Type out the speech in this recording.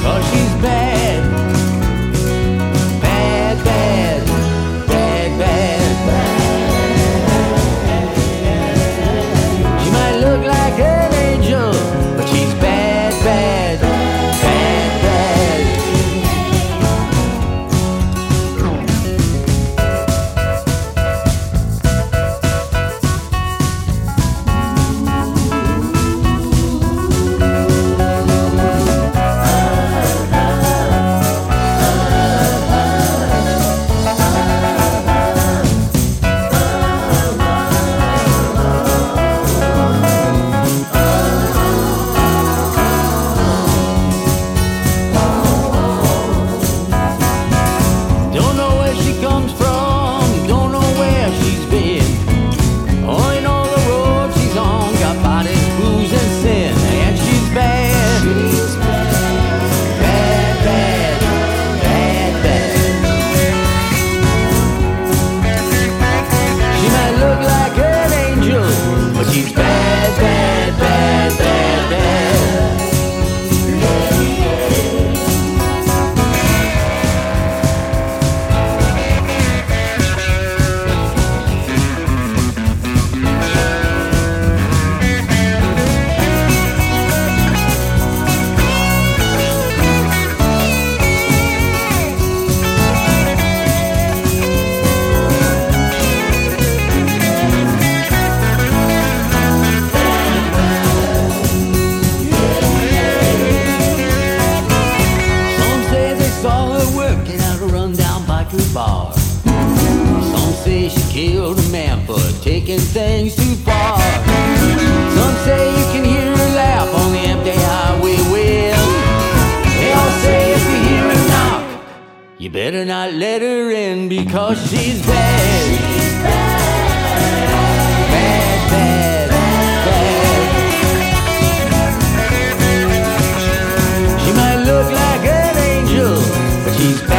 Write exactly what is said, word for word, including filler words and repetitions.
'cause she's bad. Bad, bad, bad, bad, bad. She might look like an angel, but she's bad, bad, bad, bad. Don't know where she comes from, don't know where she's been. Only know the road she's on, got bodies, booze, and sin. And she's bad. She's bad. Bad, bad, bad, bad. She might look like an angel, but she's bad, bad, bad, bad, bad. Some say they saw her working at a rundown biker bar. Some say she killed a man for taking things too far. Some say you can hear her laugh on the empty highway wind. They all say if you hear her knock, you better not let her in, because she's bad. She's bad. Bad, bad, bad. She might look like an angel, but she's bad.